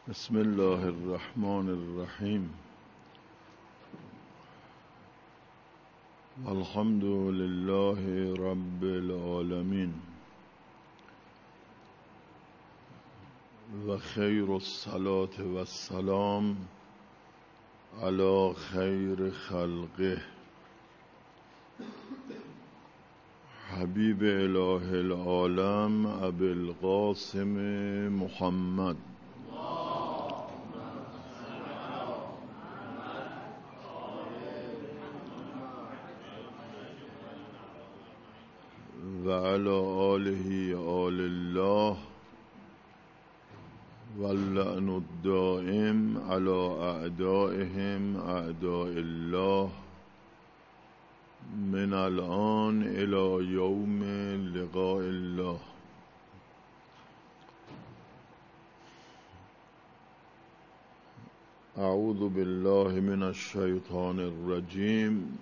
بسم الله الرحمن الرحیم. الحمد لله رب العالمین و خیر الصلاة و السلام علی خیر خلقه حبیب اله العالم ابی القاسم محمد و علی آله آل الله و اللعن الدائم علی اعدائهم اعداء الله من الان الى یوم لقاء الله. اعوذ بالله من الشیطان الرجیم.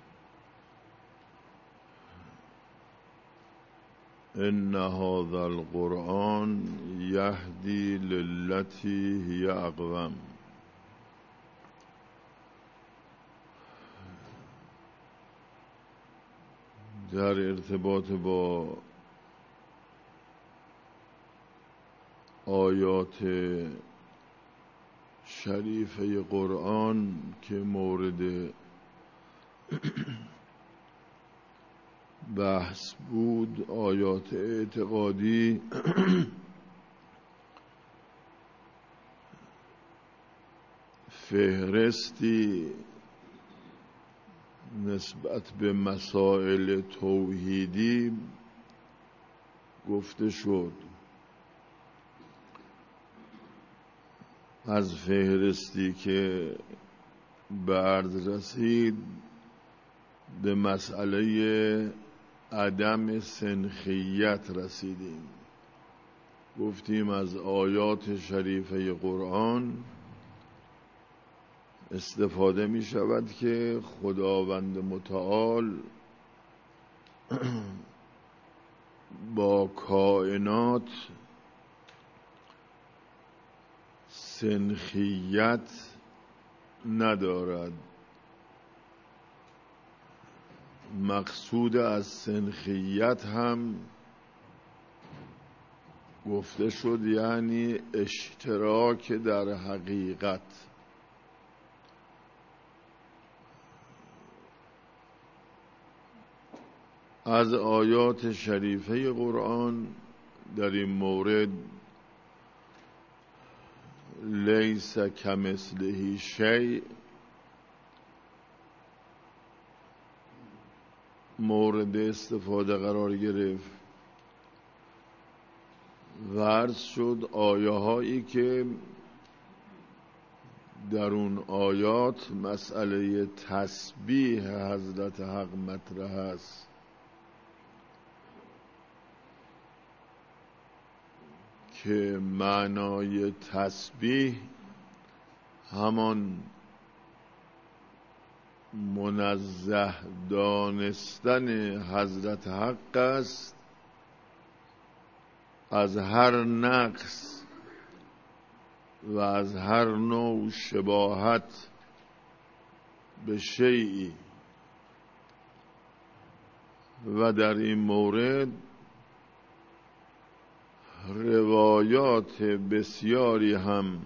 ان هذا القرآن یهدی للتی هی اقوم. در ارتباط با آیات شریفه قرآن که مورد بحث بود، آیات اعتقادی، فهرستی نسبت به مسائل توحیدی گفته شد. از فهرستی که به عرض رسید به مسئله عدم سنخیت رسیدیم. گفتیم از آیات شریفه قرآن استفاده می شود که خداوند متعال با کائنات سنخیت ندارد. مقصود از سنخیت هم گفته شد یعنی اشتراک در حقیقت. از آیات شریفه قرآن در این مورد لیس کمثله شیء مورد استفاده قرار گرفت و عرض شد آیه هایی که در اون آیات مسئله تسبیح حضرت حق مطرح است که معنای تسبیح همان منزه دانستن حضرت حق است از هر نقص و از هر نوع شباهت به شیئی. و در این مورد روایات بسیاری هم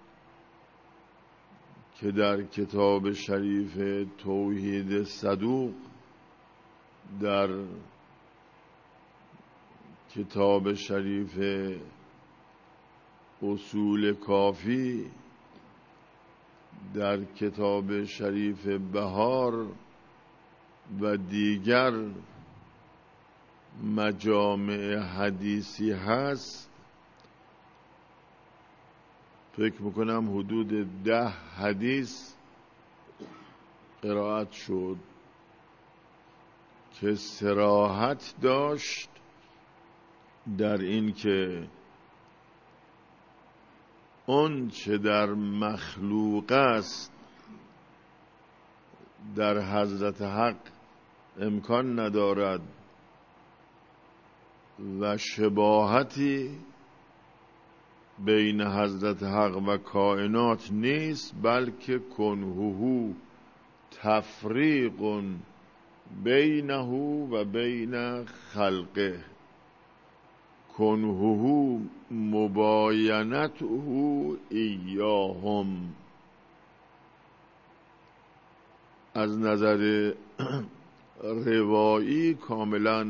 که در کتاب شریف توحید صدوق، در کتاب شریف اصول کافی، در کتاب شریف بهار و دیگر مجامع حدیثی هست، فکر میکنم حدود 10 حدیث قرائت شد که صراحت داشت در این که اون چه در مخلوق است در حضرت حق امکان ندارد و شباهتی بین حضرت حق و کائنات نیست، بلکه کنهو تفریق بینه و بین خلقه، کنهو مباینته ایاهم. از نظر روایی کاملا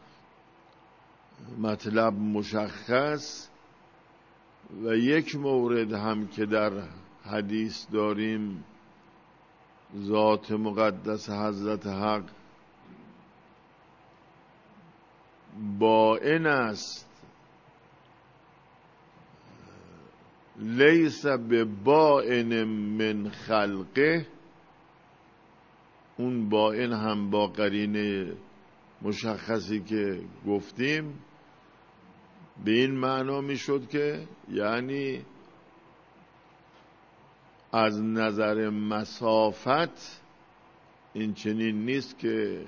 مطلب مشخص و یک مورد هم که در حدیث داریم ذات مقدس حضرت حق بائن است، لیس به بائن من خلقه. اون بائن هم با قرینه مشخصی که گفتیم به این معنا می شد که یعنی از نظر مسافت این چنین نیست که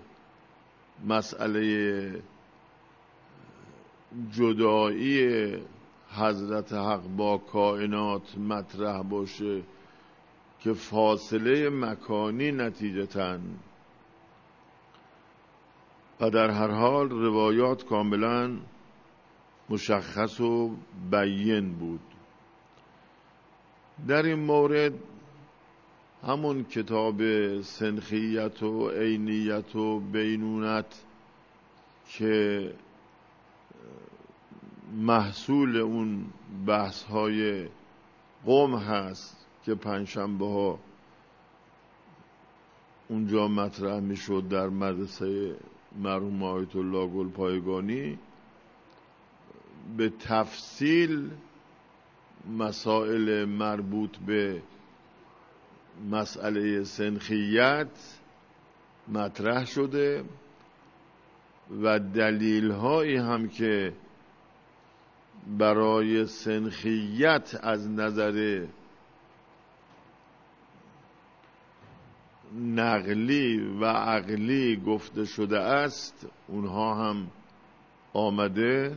مسئله جدایی حضرت حق با کائنات مطرح باشه که فاصله مکانی نتیجتاً. و در هر حال روایات کاملا مشخص و بیان بود. در این مورد همون کتاب سنخیت و عینیت و بینونت که محصول اون بحث های قم هست که پنجشنبه ها اونجا مطرح می شد در مدرسه مرحوم آیت الله گلپایگانی، به تفصیل مسائل مربوط به مسئله سنخیت مطرح شده و دلیل هایی هم که برای سنخیت از نظر نقلی و عقلی گفته شده است اونها هم آمده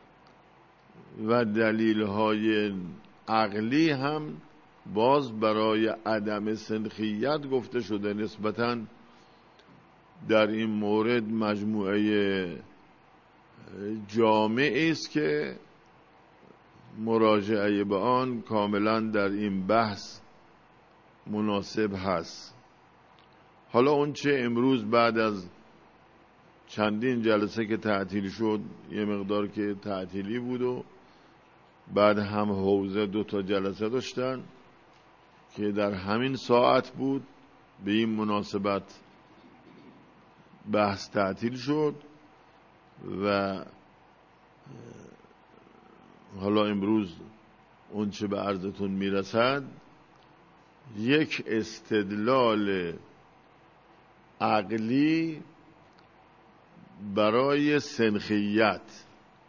و دلیل های عقلی هم باز برای عدم سنخیت گفته شده. نسبتاً در این مورد مجموعه جامعی است که مراجعه به آن کاملا در این بحث مناسب هست. حالا اون چه امروز بعد از چندین جلسه که تعطیل شد، یه مقدار که تعطیلی بود و بعد هم حوزه 2 جلسه داشتن که در همین ساعت بود، به این مناسبت بحث تعطیل شد و حالا امروز اون چه به عرضتون میرسد یک استدلال عقلی برای سنخیت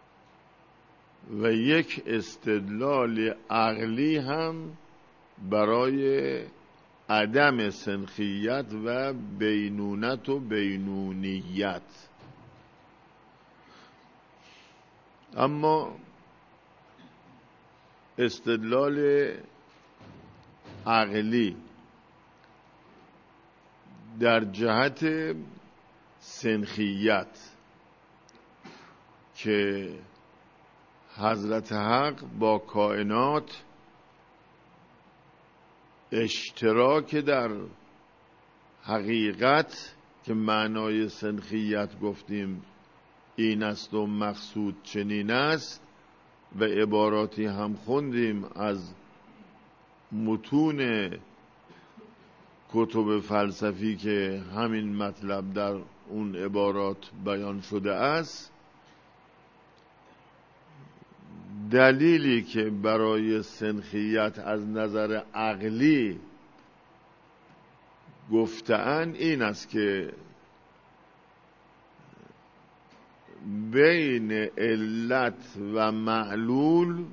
و یک استدلال عقلی هم برای عدم سنخیت و بینونت و بینونیت. اما استدلال عقلی در جهت سنخیت که حضرت حق با کائنات اشتراک در حقیقت که معنای سنخیت گفتیم این است و مقصود چنین است و عباراتی هم خوندیم از متون کتب فلسفی که همین مطلب در اون عبارات بیان شده است. دلیلی که برای سنخیت از نظر عقلی گفته‌اند این است که بین علت و معلول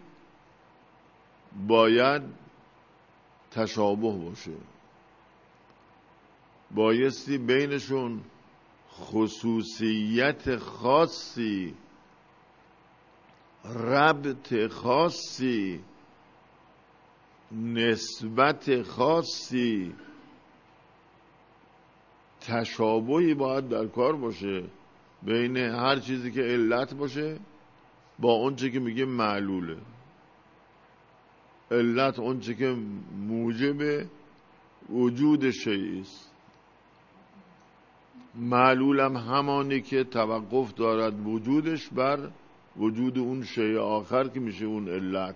باید تشابه باشه، بایستی بینشون خصوصیت خاصی ربط خاصی، نسبت خاصی، تشابهی باید در کار باشه بین هر چیزی که علت باشه با اون چه که میگه معلوله. علت اون چه که موجب وجود شیئی است، معلولم همانی که توقف دارد وجودش بر وجود اون شیء آخر که میشه اون علت.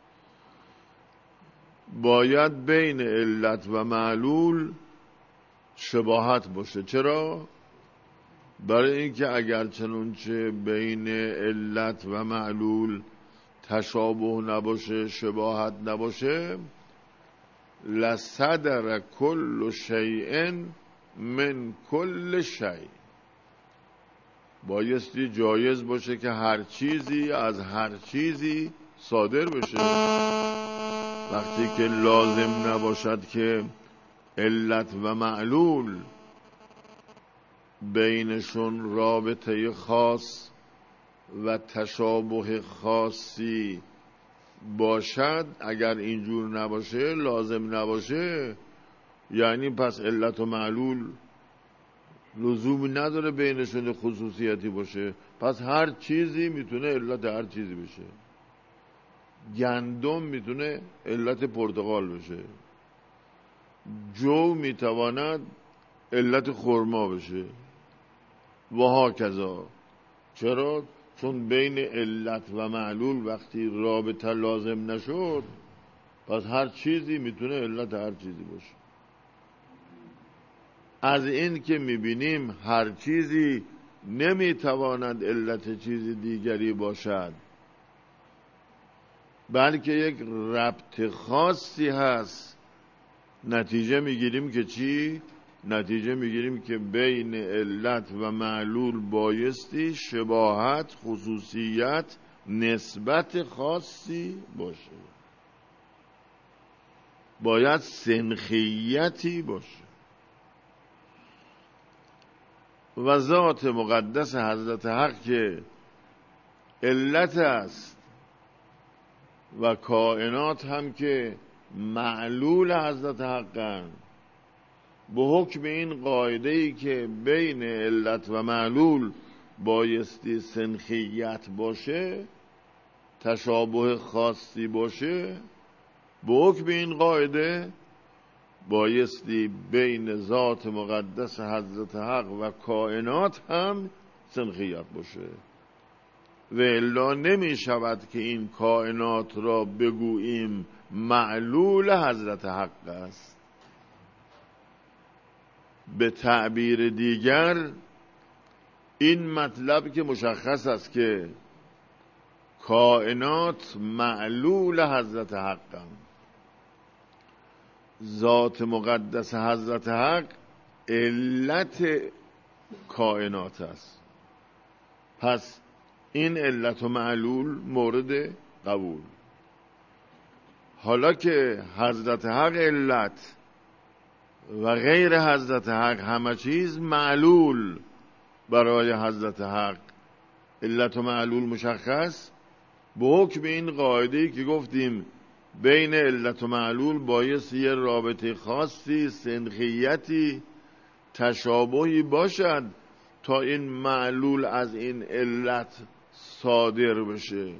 باید بین علت و معلول شباهت باشه. چرا؟ برای اینکه اگر چنانچه بین علت و معلول تشابه نباشه، شباهت نباشه، لصدر کل شیء من کل شیء، بایستی جایز باشه که هر چیزی از هر چیزی صادر بشه. وقتی که لازم نباشد که علت و معلول بینشون رابطه خاص و تشابه خاصی باشد، اگر اینجور نباشه، لازم نباشه، یعنی پس علت و معلول لزومی نداره بینشون خصوصیتی باشه. پس هر چیزی میتونه علت هر چیزی بشه. گندم میتونه علت پرتقال بشه، جو میتواند علت خرما بشه و هاکذا. چرا؟ چون بین علت و معلول وقتی رابطه لازم نشد، پس هر چیزی میتونه علت هر چیزی باشه. از این که میبینیم هر چیزی نمیتواند علت چیز دیگری باشد، بلکه یک ربط خاصی هست، نتیجه میگیریم که چی؟ نتیجه میگیریم که بین علت و معلول بایستی شباهت، خصوصیت، نسبت خاصی باشه، باید سنخیتی باشه. و ذات مقدس حضرت حق که علت است و کائنات هم که معلول حضرت حقن، به حکم این قاعده‌ای که بین علت و معلول بایستی سنخیت باشه، تشابه خاصی باشه، به حکم این قاعده بایستی بین ذات مقدس حضرت حق و کائنات هم سنخیت باشه. و الا نمی شود که این کائنات را بگوییم معلول حضرت حق است. به تعبیر دیگر این مطلب که مشخص است که کائنات معلول حضرت حق است، ذات مقدس حضرت حق علت کائنات است. پس این علت و معلول مورد قبول. حالا که حضرت حق علت و غیر حضرت حق همه چیز معلول برای حضرت حق، علت و معلول مشخص، به حکم این قاعده‌ای که گفتیم بین علت و معلول باید یه رابطه خاصی، سنخیتی، تشابهی باشد تا این معلول از این علت صادر بشه.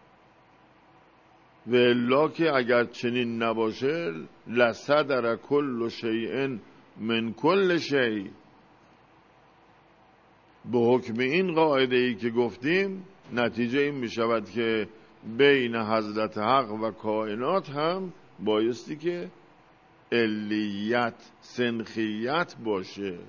و الا که اگر چنین نباشه، لصدر کل شیء من کل شیء، به حکم این قاعده ای که گفتیم نتیجه این می شود که بین حضرت حق و کائنات هم بایستی که علیت، سنخیت باشه.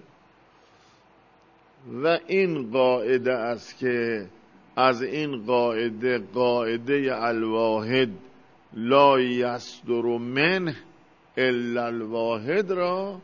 و این قاعده است که از این قاعده، قاعده الواحد لا یصدر منه الا الواحد را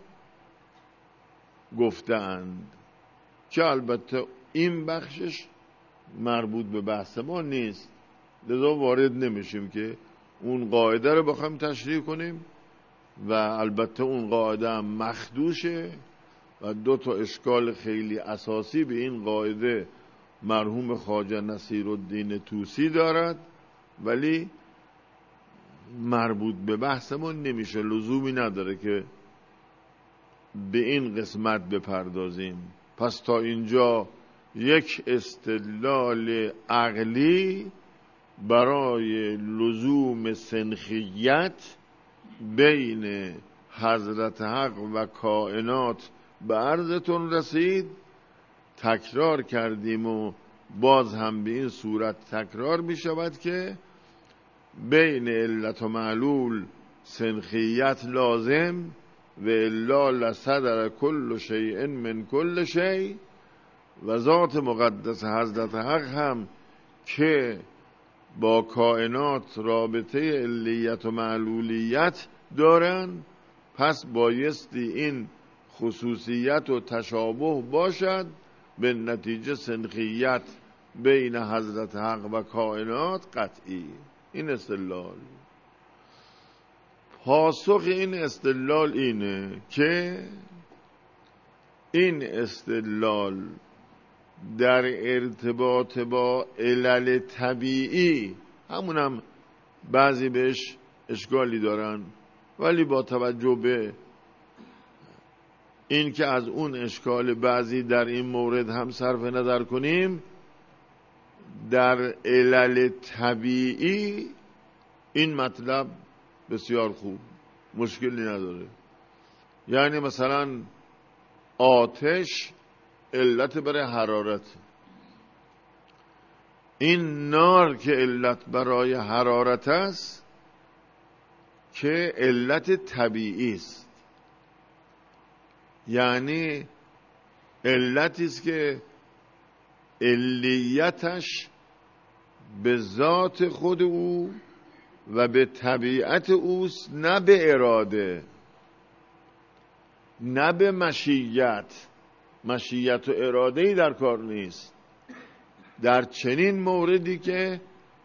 گفتند، که البته این بخشش مربوط به بحث ما نیست، لذا وارد نمیشیم که اون قاعده رو بخوایم تشریح کنیم. و البته اون قاعده هم مخدوشه و دو تا اشکال خیلی اساسی به این قاعده مرحوم خواجه نصیرالدین طوسی دارد، ولی مربوط به بحثمون نمیشه، لزومی نداره که به این قسمت بپردازیم. پس تا اینجا یک استدلال عقلی برای لزوم سنخیت بین حضرت حق و کائنات به عرضتون رسید، تکرار کردیم و باز هم به این صورت تکرار می شود که بین علت و معلول سنخیت لازم و الا لصدر کل شیء من کل شیء، و ذات مقدس حضرت حق هم که با کائنات رابطه علیت و معلولیت دارن، پس بایستی این خصوصیت و تشابه باشد، به نتیجه سنخیت بین حضرت حق و کائنات قطعی. این استدلال. پاسخ این استدلال اینه که این استدلال در ارتباط با علل طبیعی، همونم بعضی بهش اشکالی دارن، ولی با توجه به این که از اون اشکال بعضی در این مورد هم صرف نظر کنیم، در علل طبیعی این مطلب بسیار خوب، مشکلی نداره. یعنی مثلا آتش علت برای حرارت، این نار که علت برای حرارت است که علت طبیعی است، یعنی علتی است که علیتش به ذات خود او و به طبیعت اوست، نه به اراده، نه به مشیت. مشیت و اراده‌ای در کار نیست. در چنین موردی که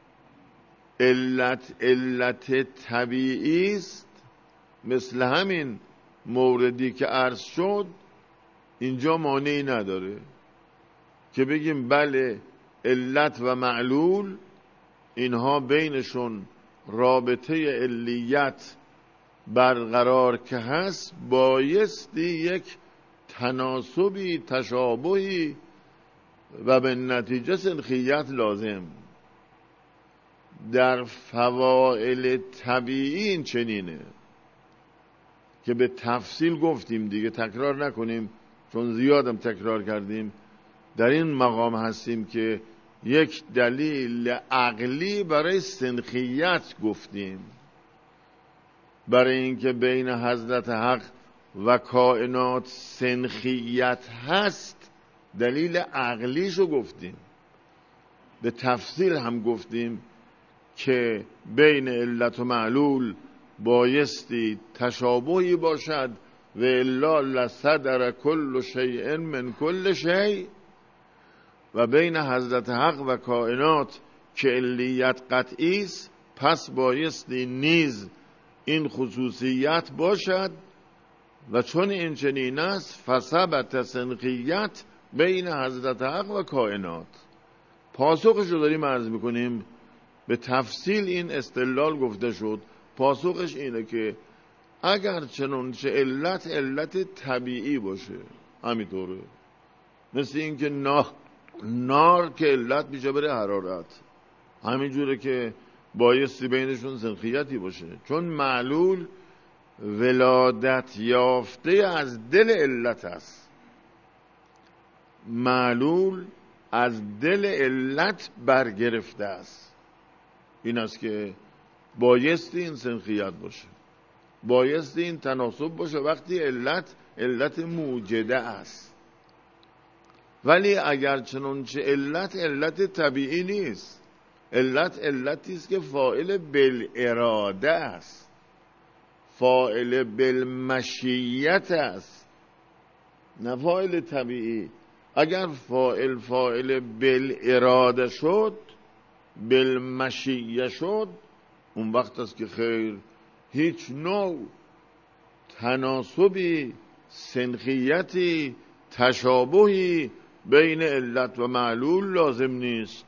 علت طبیعی است، مثل همین موردی که عرض شد، اینجا مانعی نداره که بگیم بله علت و معلول اینها بینشون رابطه علیت برقرار که هست، بایستی یک تناسبی، تشابهی و به نتیجه سنخیت لازم. در فواعل طبیعی این چنینه که به تفصیل گفتیم دیگه، تکرار نکنیم چون زیادم تکرار کردیم. در این مقام هستیم که یک دلیل عقلی برای سنخیت گفتیم، برای اینکه بین حضرت حق و کائنات سنخیت هست، دلیل عقلیشو گفتیم. به تفصیل هم گفتیم که بین علت و معلول بایستی تشابهی باشد و الا لصدر کل شیء من کل شیء، و بین حضرت حق و کائنات که علیت قطعی است، پس بایستی نیز این خصوصیت باشد، و چون این چنین است فثبت سنخیت بین حضرت حق و کائنات. پاسخش رو داریم عرض میکنیم، به تفصیل این استدلال گفته شد. پاسخش اینه که اگر چنانچه علت طبیعی باشه، همینطوره، مثل این که نار که علت میشه برای حرارت، همینجوره که بایستی بینشون سنخیتی باشه، چون معلول ولادت یافته از دل علت است. معلول از دل علت برگرفته است. این است که بایستی این سنخیت باشه، بایستی این تناسب باشه وقتی علت موجده است. ولی اگر چنانچه علت طبیعی نیست، علتی است که فاعل بالاراده است، فاعل بالمشیت است، نه فاعل طبیعی. اگر فاعل بالاراده شد، بالمشیه شد، اون وقت است که خیر، هیچ نوع تناسبی، سنخیتی، تشابهی بین علت و معلول لازم نیست،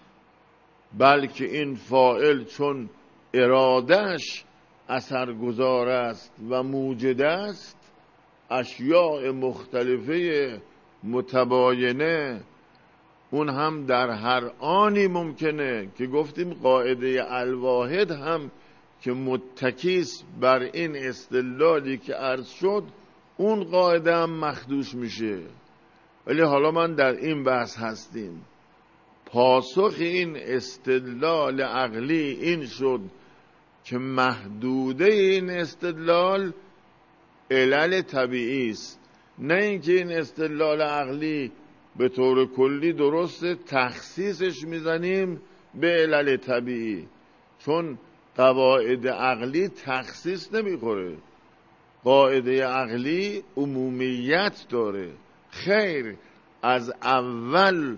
بلکه این فاعل چون ارادهش اثرگذار است و موجد است، اشیاء مختلفه متباینه اون هم در هر آنی ممکنه که گفتیم قاعده الواحد هم که متکیست بر این استدلالی که عرض شد، اون قاعده هم مخدوش میشه. ولی حالا من در این بحث هستیم. پاسخ این استدلال عقلی این شد که محدوده این استدلال علل طبیعی است، نه اینکه این استدلال عقلی به طور کلی درسته تخصیصش میزنیم به علل طبیعی، چون قواعد عقلی تخصیص نمیخوره، قاعده عقلی عمومیت داره. خیر، از اول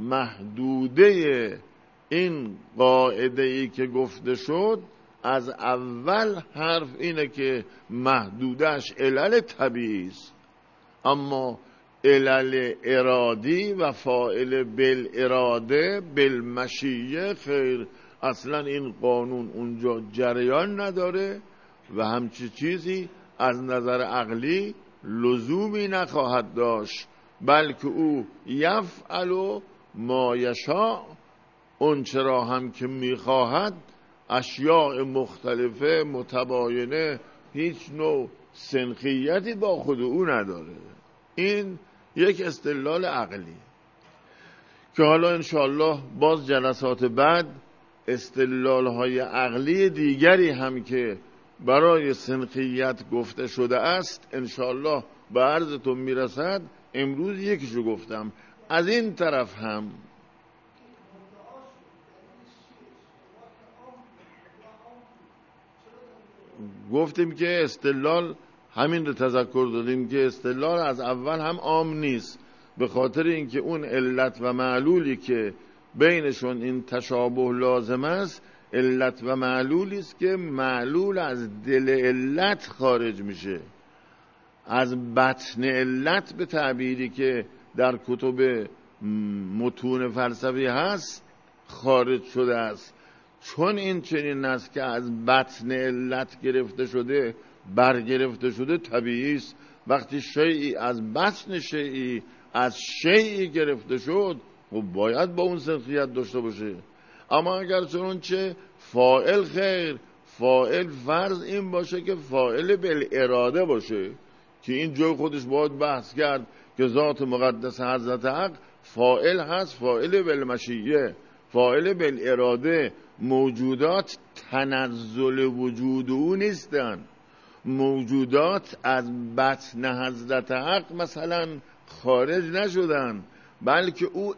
محدوده این قاعده ای که گفته شد، از اول حرف اینه که محدودش علل طبیعی است، اما علل ارادی و فاعل بالاراده بالمشیه خیر، اصلا این قانون اونجا جریان نداره و همچی چیزی از نظر عقلی لزومی نخواهد داشت، بلکه او یفعل ما یشاء، اون چرا هم که میخواهد، اشیاء مختلفه متباینه، هیچ نوع سنخیتی با خود او نداره. این یک استدلال عقلی که حالا انشاءالله باز جلسات بعد استدلال های عقلی دیگری هم که برای سنخیت گفته شده است انشاءالله به عرضتون میرسد. امروز یکیشو گفتم. از این طرف هم گفتیم که استدلال همین رو تذکر دادیم که استدلال از اول هم عام نیست، به خاطر اینکه اون علت و معلولی که بینشون این تشابه لازم است، علت و معلولی است که معلول از دل علت خارج میشه، از بطن علت به تعبیری که در کتب متون فلسفی هست خارج شده است. چون این چنین است که از بطن علت گرفته شده، برگرفته شده، طبیعی است وقتی شیئی از بطن شیئی از شیئی گرفته شد و باید با اون سنخیت داشته باشه. اما اگر چنانچه فاعل خیر، فاعل فرض این باشه که فاعل بالاراده باشه، که این جای خودش باید بحث کرد که ذات مقدس حضرت حق فاعل هست، فاعل بالمشیه، فاعل بالاراده. موجودات تنزل وجود او نیستن، موجودات از بطن حضرت حق مثلا خارج نشدن، بلکه او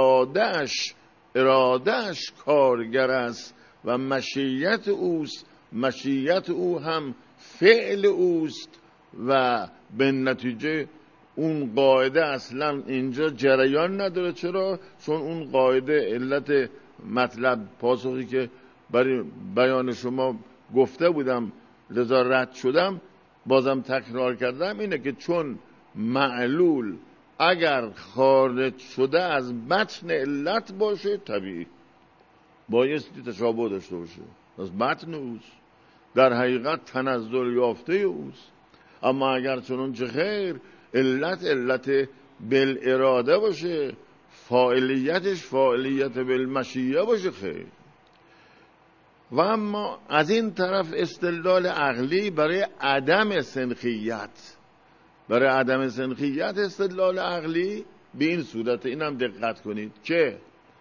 ارادهش کارگر است و مشیت اوست، مشیت او هم فعل اوست و به نتیجه اون قاعده اصلا اینجا جریان نداره. چرا؟ چون اون قاعده علت مطلب پاسخی که برای بیان شما گفته بودم لذا رد شدم، بازم تکرار کردم، اینه که چون معلول اگر خارج شده از بطن علت باشه طبیعی بایستی تشابه داشته باشه، از بطن اوست، در حقیقت تنزل یافته اوست. اما اگر چنانچه خیر علت بالاراده باشه، فاعلیتش فاعلیت بالمشیه باشه خیر. و اما از این طرف استدلال عقلی برای عدم سنخیت، برای عدم سنخیت استدلال عقلی به این صورت، اینم دقت کنید که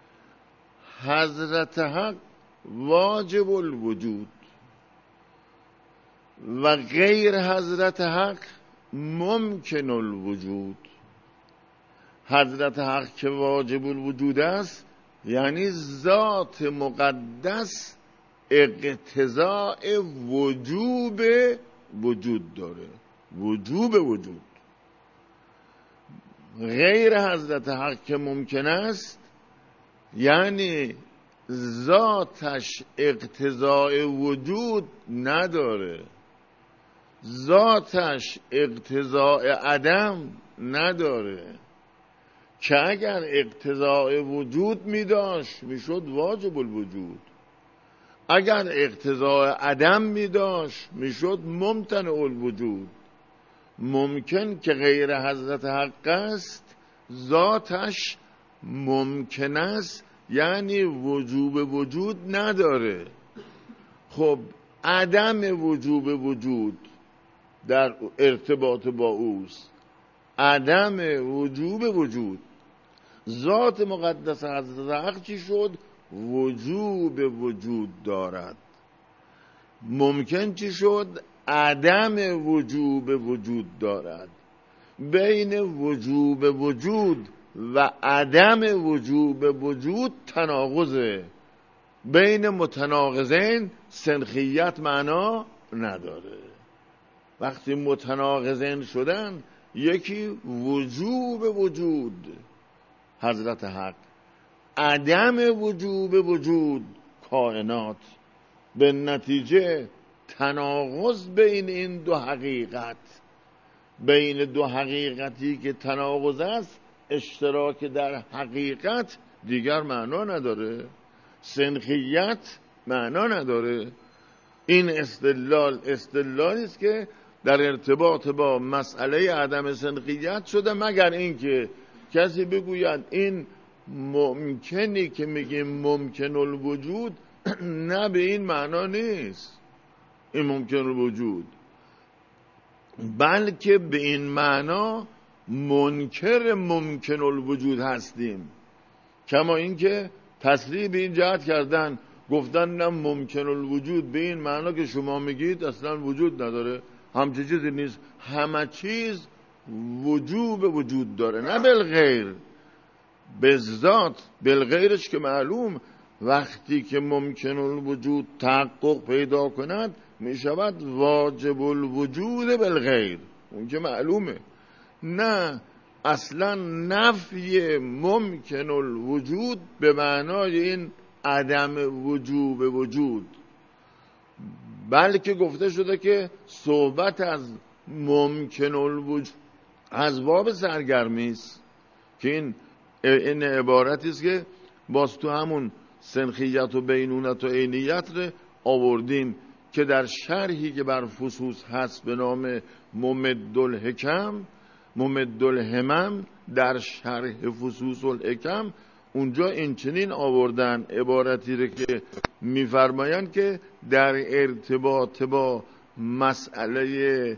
حضرت حق واجب الوجود و غیر حضرت حق ممکن الوجود. حضرت حق که واجب الوجود است یعنی ذات مقدس اقتضاء وجوب وجود داره، وجوب وجود. غیر حضرت حق که ممکن است یعنی ذاتش اقتضاء وجود نداره، ذاتش اقتضاء عدم نداره، که اگر اقتضاء وجود می داشت می شد واجب الوجود، اگر اقتضاء عدم می داشت می شد ممتنع الوجود. ممکن که غیر حضرت حق است ذاتش ممکن است، یعنی وجوب وجود نداره. خب عدم وجوب وجود در ارتباط با اوست، عدم وجوب وجود. ذات مقدس حضرت حق چی شد؟ وجوب وجود دارد. ممکن چی شد؟ عدم وجوب وجود دارد. بین وجوب وجود و عدم وجوب وجود تناقضه. بین متناقضین سنخیت معنا نداره. وقتی متناقضین شدن، یکی وجوب وجود حضرت حق، عدم وجوب وجود کائنات، به نتیجه تناقض بین این دو حقیقت، بین دو حقیقتی که تناقض است اشتراک در حقیقت دیگر معنا نداره، سنخیت معنا نداره. این استدلالی است که در ارتباط با مسئله عدم سنخیت شده، مگر اینکه کسی بگوید این ممکنی که میگیم ممکن الوجود نه به این معنا نیست این ممکن الوجود، بلکه به این معنا منکر ممکن الوجود هستیم. کما اینکه تصریح به این جهت کردن، گفتن نه ممکن الوجود به این معنا که شما میگید اصلا وجود نداره، همچه چیزی نیست، همه چیز وجوب وجود داره، نه بالغیر. به ذات بالغیرش که معلوم، وقتی که ممکن الوجود تحقق پیدا کند می شود واجب الوجود بالغیر، اون که معلومه. نه اصلا نفی ممکن الوجود به معنای این عدم وجوب وجود، بلکه گفته شده که صحبت از ممکن الوجود از باب سرگرمی است، که این عبارتی است که باز تو همون سنخیت و بینونت و عینیت رو آوردیم که در شرحی که بر فصوص هست به نام ممد الهمم، در شرح فصوص الحکم، اونجا این چنین آوردن عبارتی رو که میفرمایند که در ارتباط با مسئله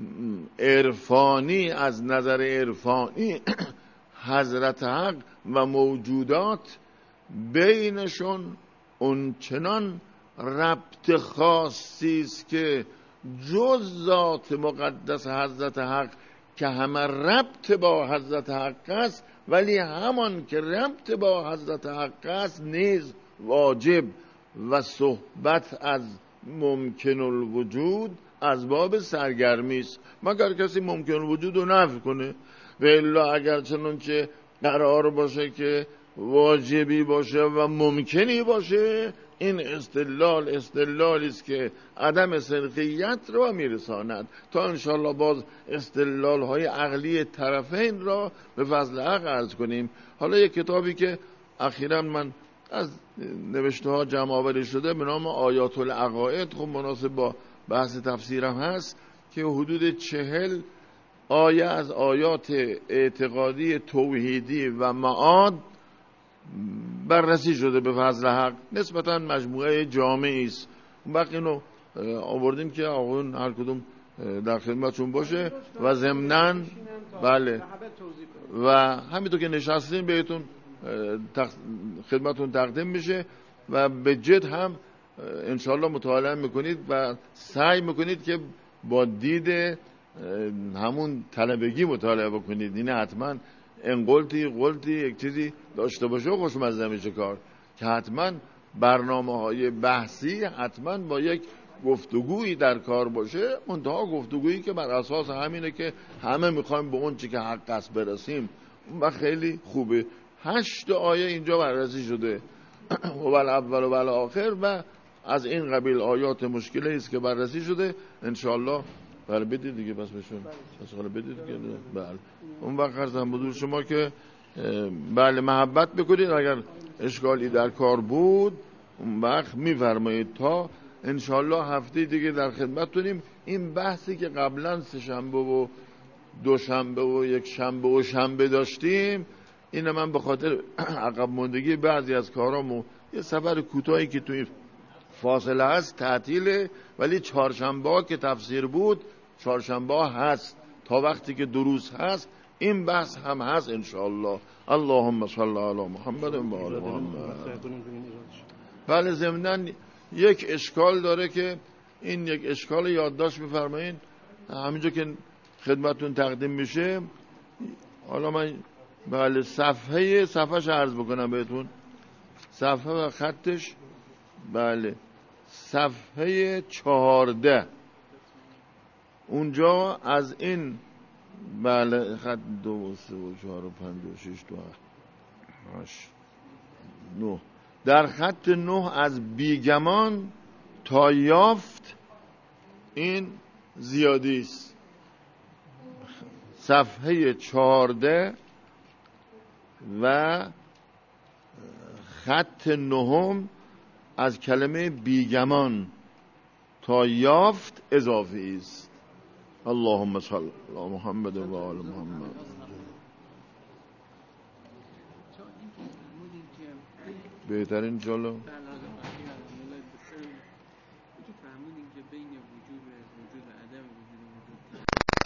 عرفانی، از نظر عرفانی حضرت حق و موجودات بینشون اون چنان ربط خاصی است که جز ذات مقدس حضرت حق که همه ربط با حضرت حق است، ولی همان که ربط با حضرت حق است نیز واجب و صحبت از ممکن الوجود از باب سرگرمی است، مگر کسی ممکن الوجود رو نفی کنه. و الا اگر چنانچه قرار باشه که واجبی باشه و ممکنی باشه، این استدلالی است که عدم سنخیت رو میرساند. تا انشالله باز استدلال های عقلی طرفین را به فضل حق عرض کنیم. حالا یک کتابی که اخیراً من از نوشته ها جمع آوری شده به نام آیات العقاید، خب مناسب با بحث تفسیرم هست، که حدود 40 آیه از آیات اعتقادی توحیدی و معاد بررسی شده به فضل حق. نسبتاً مجموعه جامعی است. اون وقت اینو آوردیم که آقایون هر کدوم در خدمتشون باشه و ضمناً بله و همینطور که نشستیم بهتون خدمتون تقدیم میشه و به جد هم انشاءالله مطالعه میکنید و سعی میکنید که با دید همون طلبگی مطالعه بکنید. این حتما قلتی یک چیزی داشته باشه و خوشمزه میشه کار، که حتما برنامه های بحثی حتما با یک گفتگویی در کار باشه، منتها گفتگویی که بر اساس همینه که همه میخوایم به اون چی که حق است برسیم و خیلی خوبه. 8 آیه اینجا بررسی شده و الاول و الاخر و از این قبیل آیات مشکلی است که بررسی شده. انشاءالله بله بدید دیگه، بس بشون بس حالا بدید دیگه. بله اون وقت عرضم حضور شما که بله محبت بکنید. اگر اشکالی در کار بود اون وقت میفرمایید تا انشالله هفته دیگه در خدمتتونیم. این بحثی که قبلا سه شنبه و دو شنبه و یک شنبه و شنبه داشتیم، این من به خاطر عقب موندگی بعضی از کارامو یه سفر کوتاهی که توی فاصله هست تعطیله، ولی چهارشنبه که تفسیر بود چهارشنبه هست تا وقتی که دروس هست این بحث هم هست انشاءالله. اللهم صل علی محمد و آل محمد. بله ضمناً یک اشکال داره که این یک اشکال یادداشت بفرمایید همینجا که خدمتون تقدیم میشه. حالا من بله صفحهش عرض بکنم بهتون، صفحه و خطش. بله صفحه 14 اونجا از این بله خط 2 3 4 5 6 2 8 9 در خط 9 از بیگمان تا یافت این زیادی است. صفحه 14 و خط 9 از کلمه بیگمان تا یافت اضافی است. اللهم صل علی محمد و آل محمد. بهترین جلو